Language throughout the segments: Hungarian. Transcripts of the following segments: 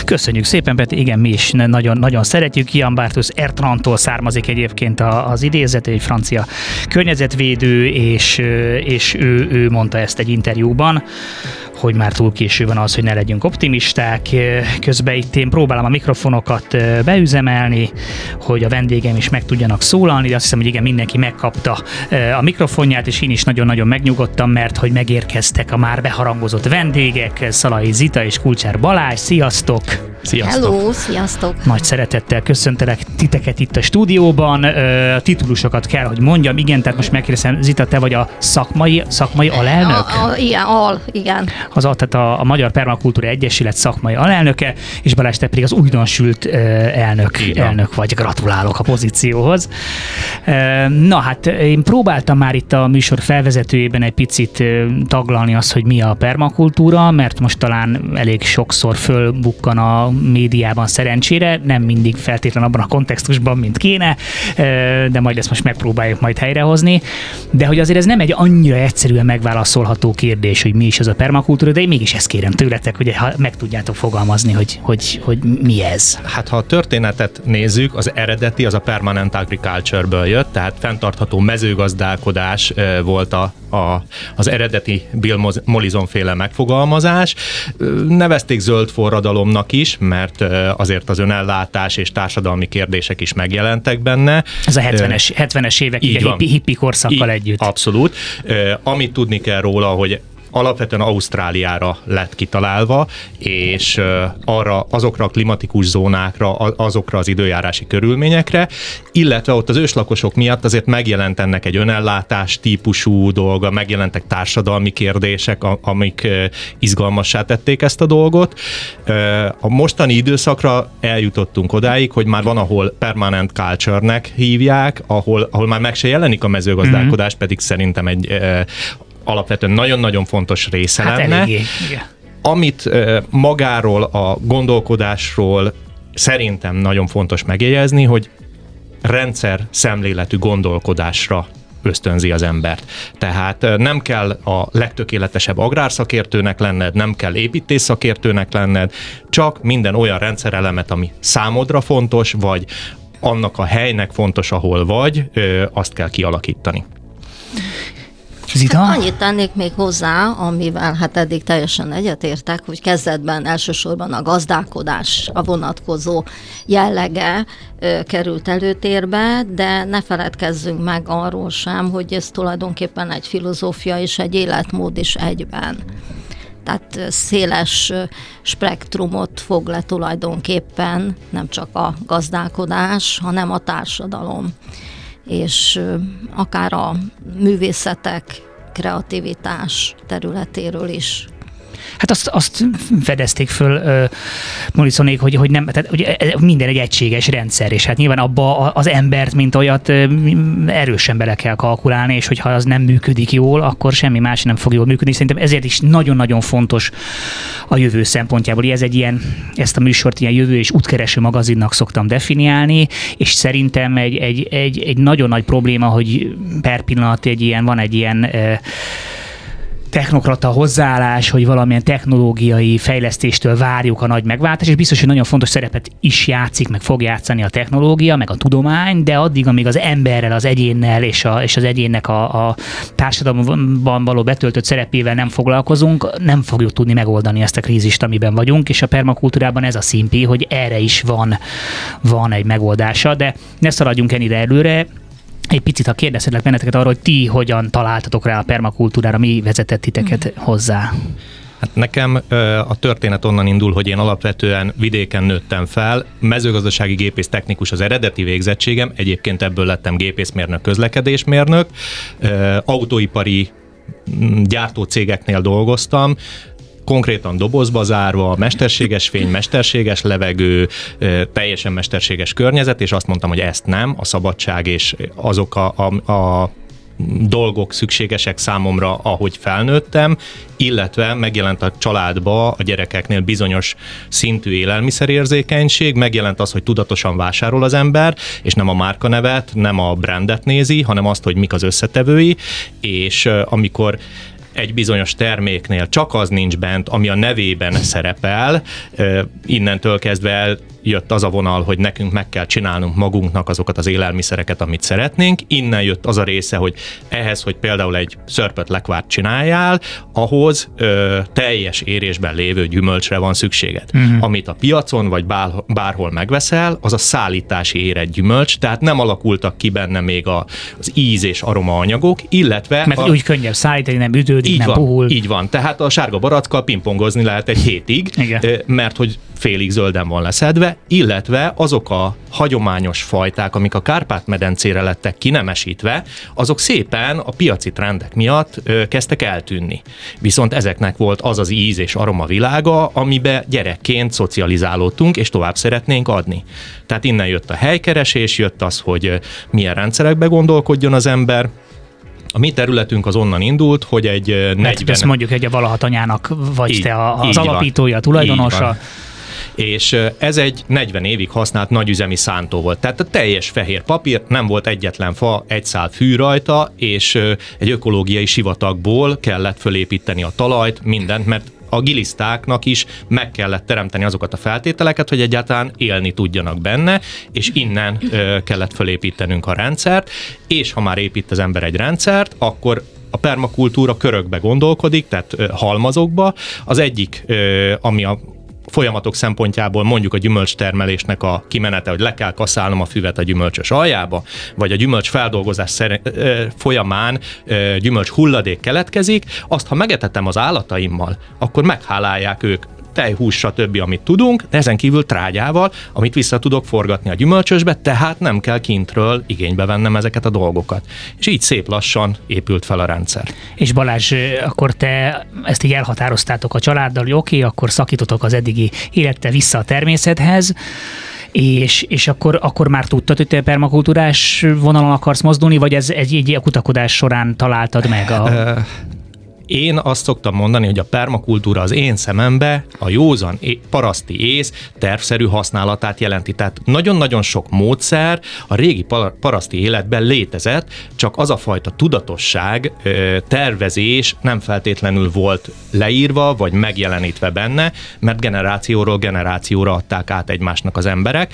Köszönjük szépen, Peti, igen, mi is nagyon, nagyon szeretjük. Ian Barthus Ertrandtól származik egyébként az idézet, egy francia környezetvédő, és ő mondta ezt egy interjúban, hogy már túl késő van az, hogy ne legyünk optimisták. Közben itt én próbálom a mikrofonokat beüzemelni, hogy a vendégeim is meg tudjanak szólalni, de azt hiszem, hogy igen, mindenki megkapta a mikrofonját, és én is nagyon-nagyon megnyugodtam, mert hogy megérkeztek a már beharangozott vendégek, Szalai Zita és Kulcsár Balázs. Sziasztok! Sziasztok! Hello, sziasztok! Nagy szeretettel köszöntelek titeket itt a stúdióban. A titulusokat kell, hogy mondjam. Igen, tehát most megkérdezem, Zita, te vagy a szakmai alelnök? Igen. Tehát a Magyar Permakultúra Egyesület szakmai alelnöke, és Balázs, te pedig az újdonsült elnök vagy. Gratulálok a pozícióhoz. Na hát, én próbáltam már itt a műsor felvezetőjében egy picit taglalni azt, hogy mi a permakultúra, mert most talán elég sokszor fölbukkan a médiában szerencsére, nem mindig feltétlenül abban a kontextusban, mint kéne, de majd ezt most megpróbáljuk majd helyrehozni. De hogy azért ez nem egy annyira egyszerűen megválaszolható kérdés, hogy mi is az a permakultúra, de én mégis ezt kérem tőletek, hogy ha meg tudjátok fogalmazni, hogy mi ez. Hát ha a történetet nézzük, az eredeti az a permanent agriculture-ből jött, tehát fenntartható mezőgazdálkodás volt az eredeti Bill Mollison-féle megfogalmazás. Nevezték zöld forradalomnak is, mert azért az önellátás és társadalmi kérdések is megjelentek benne. Ez a 70-es évek hippi korszakkal együtt. Abszolút. Amit tudni kell róla, hogy alapvetően Ausztráliára lett kitalálva, és azokra a klimatikus zónákra, azokra az időjárási körülményekre, illetve ott az őslakosok miatt azért megjelent ennek egy önellátás típusú dolga, megjelentek társadalmi kérdések, amik izgalmassá tették ezt a dolgot. A mostani időszakra eljutottunk odáig, hogy már van, ahol permanent culture-nek hívják, ahol már meg se jelenik a mezőgazdálkodás, pedig szerintem egy alapvetően nagyon-nagyon fontos része lenne. Eléggé, igen. Amit magáról a gondolkodásról szerintem nagyon fontos megjegyezni, hogy rendszer szemléletű gondolkodásra ösztönzi az embert. Tehát nem kell a legtökéletesebb agrárszakértőnek lenned, nem kell építészszakértőnek lenned, csak minden olyan rendszerelemet, ami számodra fontos, vagy annak a helynek fontos, ahol vagy, azt kell kialakítani. Zita? Hát annyit tennék még hozzá, amivel hát eddig teljesen egyetértek, hogy kezdetben elsősorban a gazdálkodás, a vonatkozó jellege került előtérbe, de ne feledkezzünk meg arról sem, hogy ez tulajdonképpen egy filozófia és egy életmód is egyben. Tehát széles spektrumot fog le tulajdonképpen, nem csak a gazdálkodás, hanem a társadalom. És akár a művészetek, kreativitás területéről is. Hát azt fedezték föl Mollisonék, hogy nem, tehát ugye minden egy egységes rendszer, és hát nyilván abba az embert, mint olyat erősen bele kell kalkulálni, és hogyha az nem működik jól, akkor semmi más nem fog jól működni. Szerintem ezért is nagyon-nagyon fontos a jövő szempontjából. Ezt a műsort ilyen jövő és útkereső magazinnak szoktam definiálni, és szerintem egy nagyon nagy probléma, hogy per pillanat van egy ilyen technokrata hozzáállás, hogy valamilyen technológiai fejlesztéstől várjuk a nagy megváltást, és biztos, hogy nagyon fontos szerepet is játszik, meg fog játszani a technológia, meg a tudomány, de addig, amíg az emberrel, az egyénnel és az egyénnek a társadalomban való betöltött szerepével nem foglalkozunk, nem fogjuk tudni megoldani ezt a krízist, amiben vagyunk, és a permakultúrában ez a színpi, hogy erre is van egy megoldása, de ne szaladjunk ennyire előre. Egy picit, ha kérdezhetlek benneteket arról, hogy ti hogyan találtatok rá a permakultúrára, mi vezetett titeket hozzá? Hát nekem a történet onnan indul, hogy én alapvetően vidéken nőttem fel, mezőgazdasági gépész technikus az eredeti végzettségem, egyébként ebből lettem gépészmérnök, közlekedésmérnök, autóipari gyártócégeknél dolgoztam, konkrétan dobozba zárva, mesterséges fény, mesterséges levegő, teljesen mesterséges környezet, és azt mondtam, hogy ezt nem, a szabadság és azok a dolgok szükségesek számomra, ahogy felnőttem, illetve megjelent a családba a gyerekeknél bizonyos szintű élelmiszerérzékenység, megjelent az, hogy tudatosan vásárol az ember, és nem a márkanevet, nem a brandet nézi, hanem azt, hogy mik az összetevői, és amikor egy bizonyos terméknél csak az nincs bent, ami a nevében szerepel, innentől kezdve jött az a vonal, hogy nekünk meg kell csinálnunk magunknak azokat az élelmiszereket, amit szeretnénk. Innen jött az a része, hogy ehhez, hogy például egy szörpöt lekvárt csináljál, ahhoz teljes érésben lévő gyümölcsre van szükséged. Amit a piacon vagy bárhol megveszel, az a szállítási érett gyümölcs, tehát nem alakultak ki benne még az íz és aroma anyagok, illetve... Mert úgy könnyebb szállítani, nem üdődik, nem puhul. Így van, tehát a sárga barackkal pingpongozni lehet egy hétig, mert hogy félig zölden van leszedve, illetve azok a hagyományos fajták, amik a Kárpát-medencére lettek kinemesítve, azok szépen a piaci trendek miatt kezdtek eltűnni. Viszont ezeknek volt az az íz és aroma világa, amibe gyerekként szocializálódtunk, és tovább szeretnénk adni. Tehát innen jött a helykeresés, jött az, hogy milyen rendszerekbe gondolkodjon az ember. A mi területünk az onnan indult, hogy egy 40... Ezt mondjuk, hogy a Valahatanyának vagy így, te az alapítója, a tulajdonosa. És ez egy 40 évig használt nagyüzemi szántó volt. Tehát a teljes fehér papír, nem volt egyetlen fa, egy szál fű rajta, és egy ökológiai sivatagból kellett fölépíteni a talajt, mindent, mert a gilisztáknak is meg kellett teremteni azokat a feltételeket, hogy egyáltalán élni tudjanak benne, és innen kellett fölépítenünk a rendszert, és ha már épít az ember egy rendszert, akkor a permakultúra körökbe gondolkodik, tehát halmazokba. Az egyik, ami a folyamatok szempontjából mondjuk a gyümölcstermelésnek a kimenete, hogy le kell kaszálnom a füvet a gyümölcsös aljába, vagy a gyümölcs feldolgozás folyamán gyümölcs hulladék keletkezik, azt ha megetetem az állataimmal, akkor meghálálják ők tej, hús, stb., amit tudunk, de ezen kívül trágyával, amit vissza tudok forgatni a gyümölcsösbe, tehát nem kell kintről igénybe vennem ezeket a dolgokat. És így szép lassan épült fel a rendszer. És Balázs, akkor te ezt így elhatároztátok a családdal, hogy oké, akkor szakítotok az eddigi élettel vissza a természethez, és akkor már tudtad, hogy te permakultúrás vonalon akarsz mozdulni, vagy ez egy kutakodás során találtad meg Én azt szoktam mondani, hogy a permakultúra az én szemembe a józan paraszti ész tervszerű használatát jelenti. Tehát nagyon-nagyon sok módszer a régi paraszti életben létezett, csak az a fajta tudatosság, tervezés nem feltétlenül volt leírva, vagy megjelenítve benne, mert generációról generációra adták át egymásnak az emberek,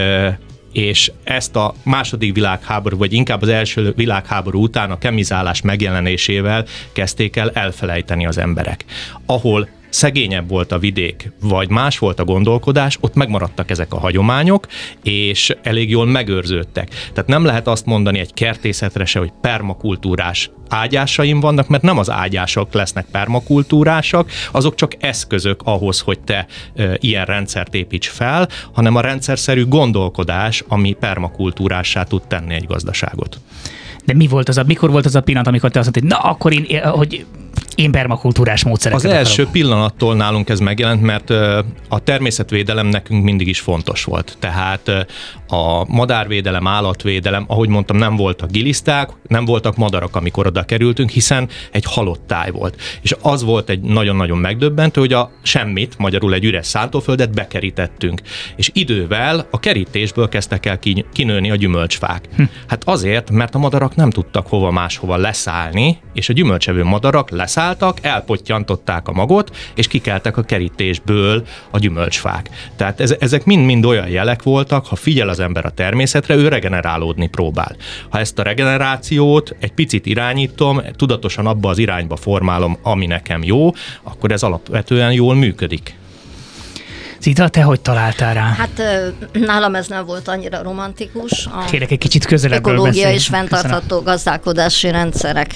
és ezt a második világháború, vagy inkább az első világháború után a kemizálás megjelenésével kezdték el elfelejteni az emberek. Ahol szegényebb volt a vidék, vagy más volt a gondolkodás, ott megmaradtak ezek a hagyományok, és elég jól megőrződtek. Tehát nem lehet azt mondani egy kertészetre se, hogy permakultúrás ágyásaim vannak, mert nem az ágyások lesznek permakultúrásak, azok csak eszközök ahhoz, hogy te ilyen rendszert építs fel, hanem a rendszerszerű gondolkodás, ami permakultúrássá tud tenni egy gazdaságot. De mikor volt az a pillanat, amikor te azt mondtad, hogy na akkor én permakultúrás módszereket Az első pillanattól nálunk ez megjelent, mert a természetvédelem nekünk mindig is fontos volt. Tehát a madárvédelem, állatvédelem, ahogy mondtam, nem voltak giliszták, nem voltak madarak, amikor oda kerültünk, hiszen egy halott táj volt. És az volt egy nagyon-nagyon megdöbbentő, hogy a semmit, magyarul egy üres szántóföldet bekerítettünk. És idővel a kerítésből kezdtek el kinőni a gyümölcsfák. Hát azért, mert a madarak nem tudtak hova máshova leszállni, és a gyümölcsevő madarak leszálltak, elpottyantották a magot, és kikeltek a kerítésből a gyümölcsfák. Tehát ezek mind-mind olyan jelek voltak, ha figyel az ember a természetre, ő regenerálódni próbál. Ha ezt a regenerációt egy picit irányítom, tudatosan abba az irányba formálom, ami nekem jó, akkor ez alapvetően jól működik. Zita, te hogy találtál rá? Hát nálam ez nem volt annyira romantikus. Kérek egy kicsit közelebbről ökológiai és fenntartható gazdálkodási rendszerek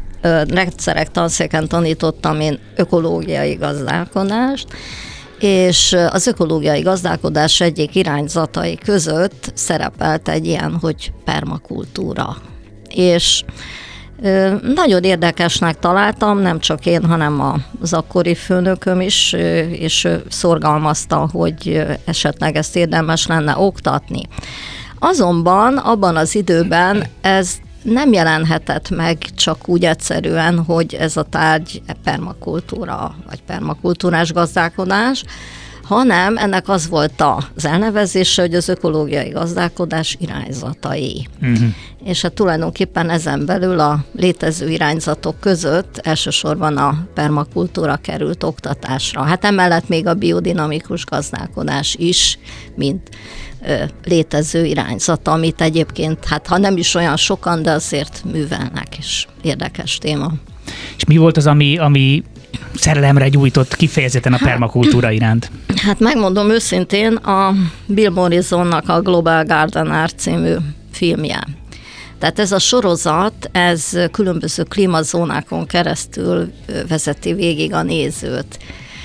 tanszéken tanítottam én ökológiai gazdálkodást, és az ökológiai gazdálkodás egyik irányzatai között szerepelt egy ilyen, hogy permakultúra. És nagyon érdekesnek találtam, nem csak én, hanem az akkori főnököm is, és szorgalmazta, hogy esetleg ezt érdemes lenne oktatni. Azonban abban az időben ez nem jelenhetett meg csak úgy egyszerűen, hogy ez a tárgy permakultúra, vagy permakultúrás gazdálkodás, hanem ennek az volt az elnevezése, hogy az ökológiai gazdálkodás irányzatai. És hát tulajdonképpen ezen belül a létező irányzatok között elsősorban a permakultúra került oktatásra. Hát emellett még a biodinamikus gazdálkodás is, mint létező irányzat, amit egyébként, hát ha nem is olyan sokan, de azért művelnek, és érdekes téma. És mi volt az, ami szerelemre gyújtott kifejezetten a permakultúra iránt? Hát megmondom őszintén, a Bill Morrisonnak a Global Gardener című filmje. Tehát ez a sorozat, ez különböző klímazónákon keresztül vezeti végig a nézőt.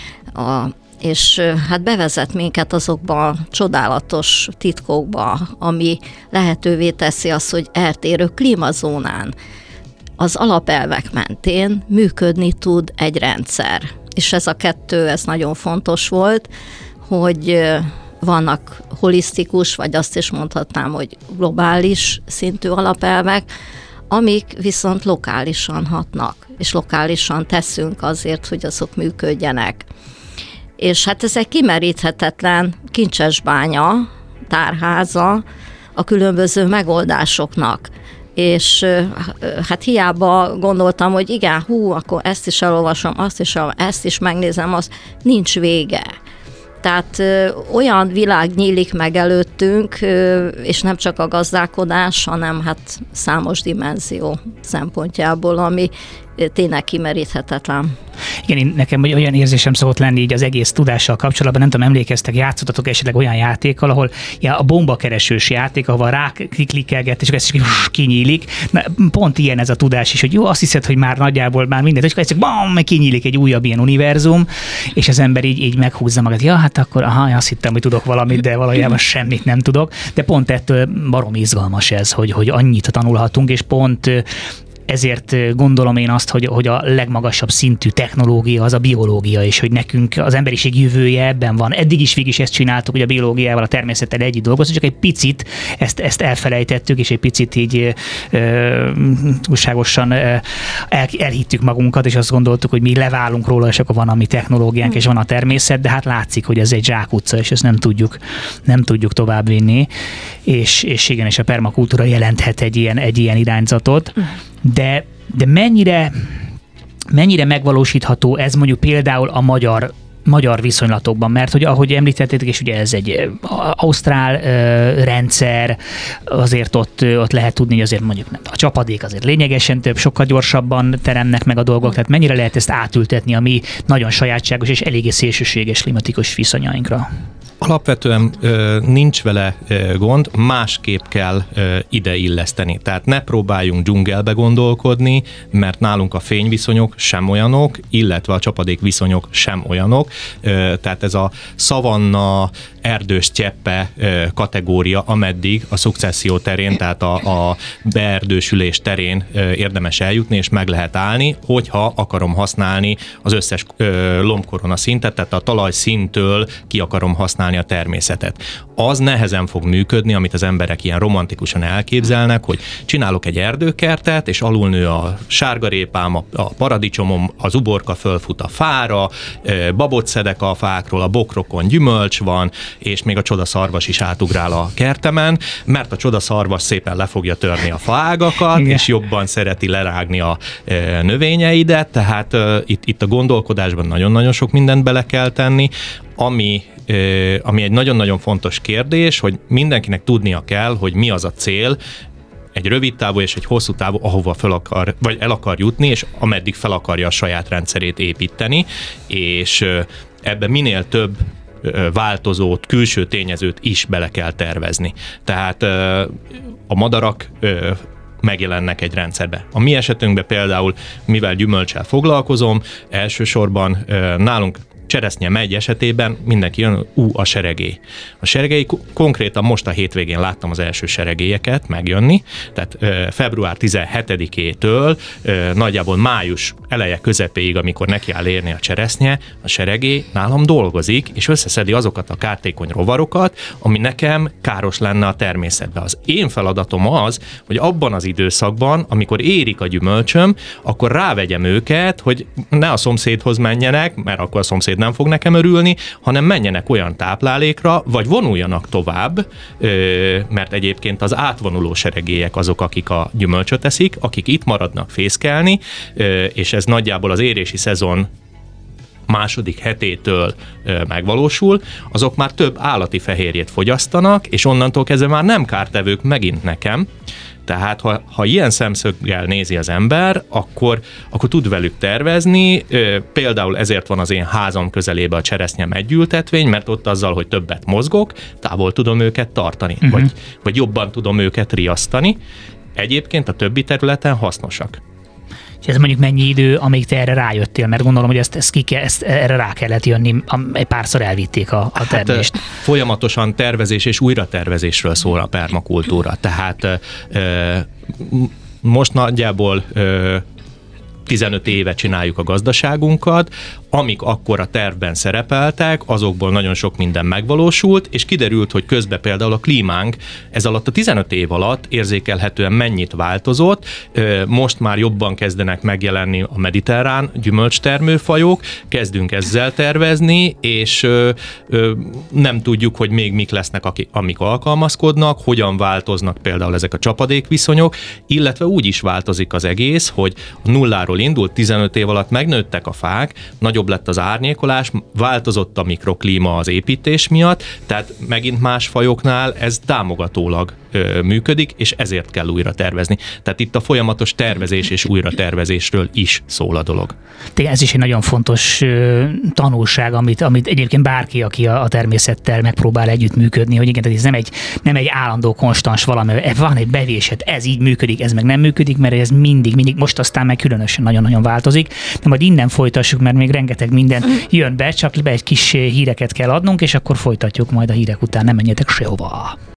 És hát bevezet minket azokba a csodálatos titkokba, ami lehetővé teszi azt, hogy eltérő klímazónán az alapelvek mentén működni tud egy rendszer. És ez a kettő, ez nagyon fontos volt, hogy vannak holisztikus, vagy azt is mondhatnám, hogy globális szintű alapelvek, amik viszont lokálisan hatnak, és lokálisan teszünk azért, hogy azok működjenek. És hát ez egy kimeríthetetlen kincsesbánya, tárháza a különböző megoldásoknak. És hát hiába gondoltam, hogy igen, akkor ezt is elolvasom, ezt is megnézem, az nincs vége. Tehát olyan világ nyílik meg előttünk, és nem csak a gazdálkodás, hanem hát számos dimenzió szempontjából, ami tényleg kimeríthetetlen. Igen, nekem olyan érzésem szokott lenni így az egész tudással kapcsolatban, nem tudom, emlékeztek, játszottatok esetleg olyan játékkal, ahol a bombakeresős játék, ahol ráklikkelget, és ez kinyílik. Na, pont ilyen ez a tudás is, hogy jó, azt hiszed, hogy már nagyjából már mindent, és akkor bam, kinyílik egy újabb ilyen univerzum, és az ember így meghúzza magát. Ja, hát akkor azt hittem, hogy tudok valamit, de valójában semmit nem tudok. De pont ettől baromi izgalmas ez, hogy annyit tanulhatunk, és pont ezért gondolom én azt, hogy a legmagasabb szintű technológia az a biológia, és hogy nekünk az emberiség jövője ebben van. Eddig is végig ezt csináltuk, hogy a biológiával, a természettel együtt dolgozunk, csak egy picit ezt elfelejtettük, és egy picit így túlságosan elhittük magunkat, és azt gondoltuk, hogy mi leválunk róla, és akkor van a mi technológiánk, és van a természet, de hát látszik, hogy ez egy zsákutca, és ezt nem tudjuk továbbvinni. És igen, és a permakultúra jelenthet egy ilyen irányzatot. De mennyire megvalósítható ez mondjuk például a magyar viszonylatokban, mert hogy ahogy említettétek, és ugye ez egy ausztrál rendszer, azért ott lehet tudni, hogy azért mondjuk a csapadék azért lényegesen több, sokkal gyorsabban teremnek meg a dolgok, tehát mennyire lehet ezt átültetni a mi nagyon sajátságos és eléggé szélsőséges klimatikus viszonyainkra? Alapvetően nincs vele gond, másképp kell ide illeszteni. Tehát ne próbáljunk dzsungelbe gondolkodni, mert nálunk a fényviszonyok sem olyanok, illetve a csapadék viszonyok sem olyanok. Tehát ez a szavanna, erdős cseppe kategória, ameddig a szukcesszió terén, tehát a beerdősülés terén érdemes eljutni, és meg lehet állni, hogyha akarom használni az összes lombkorona szintet, tehát a talajszíntől ki akarom használni a természetet. Az nehezen fog működni, amit az emberek ilyen romantikusan elképzelnek, hogy csinálok egy erdőkertet, és alulnő a sárgarépám, a paradicsomom, az uborka fölfut a fára, babot szedek a fákról, a bokrokon gyümölcs van, és még a csodaszarvas is átugrál a kertemen, mert a csodaszarvas szépen le fogja törni a faágakat, igen, és jobban szereti lerágni a növényeidet, tehát itt a gondolkodásban nagyon-nagyon sok mindent bele kell tenni, ami egy nagyon-nagyon fontos kérdés, hogy mindenkinek tudnia kell, hogy mi az a cél, egy rövid távú és egy hosszú távú, ahova el akar jutni, és ameddig fel akarja a saját rendszerét építeni, és ebbe minél több változót, külső tényezőt is bele kell tervezni. Tehát a madarak megjelennek egy rendszerbe. A mi esetünkben például, mivel gyümölccsel foglalkozom, elsősorban nálunk cseresznye megy esetében mindenki jön, a seregély. A seregély, konkrétan most a hétvégén láttam az első seregélyeket megjönni, tehát február 17-től nagyjából május eleje közepéig, amikor neki áll érni a cseresznye, a seregély nálam dolgozik, és összeszedi azokat a kártékony rovarokat, ami nekem káros lenne a természetben. Az én feladatom az, hogy abban az időszakban, amikor érik a gyümölcsöm, akkor rávegyem őket, hogy ne a szomszédhoz menjenek, mert akkor a szomszéd nem fog nekem örülni, hanem menjenek olyan táplálékra, vagy vonuljanak tovább, mert egyébként az átvonuló seregélyek azok, akik a gyümölcsöt eszik, akik itt maradnak fészkelni, és ez nagyjából az érési szezon második hetétől megvalósul, azok már több állati fehérjét fogyasztanak, és onnantól kezdve már nem kártevők megint nekem. Tehát ha ilyen szemszöggel nézi az ember, akkor tud velük tervezni. Például ezért van az én házam közelébe a cseresznye meggyültetvény, mert ott azzal, hogy többet mozgok, távol tudom őket tartani, vagy jobban tudom őket riasztani. Egyébként a többi területen hasznosak. És ez mondjuk mennyi idő, amíg te erre rájöttél? Mert gondolom, hogy ezt erre rá kellett jönni, egy párszor elvitték a termést. Folyamatosan tervezés és újratervezésről szól a permakultúra. Tehát most nagyjából 15 éve csináljuk a gazdaságunkat, amik akkor a tervben szerepeltek, azokból nagyon sok minden megvalósult, és kiderült, hogy közben például a klímánk ez alatt a 15 év alatt érzékelhetően mennyit változott, most már jobban kezdenek megjelenni a mediterrán gyümölcstermőfajok, kezdünk ezzel tervezni, és nem tudjuk, hogy még mik lesznek, amik alkalmazkodnak, hogyan változnak például ezek a csapadékviszonyok, illetve úgy is változik az egész, hogy a nulláról indult, 15 év alatt megnőttek a fák, nagyobb lett az árnyékolás, változott a mikroklíma az építés miatt, tehát megint más fajoknál ez támogatólag működik, és ezért kell újra tervezni. Tehát itt a folyamatos tervezés és újratervezésről is szól a dolog. Ez is egy nagyon fontos tanulság, amit egyébként bárki, aki a természettel megpróbál együttműködni, hogy igen, ez nem egy állandó konstans valami, van egy bevésett, ez így működik, ez meg nem működik, mert ez mindig, most aztán meg különösen nagyon-nagyon változik, de majd innen folytassuk, mert még rengeteg minden jön be, csak be egy kis híreket kell adnunk, és akkor folytatjuk majd a hírek után, nem menjetek sehova.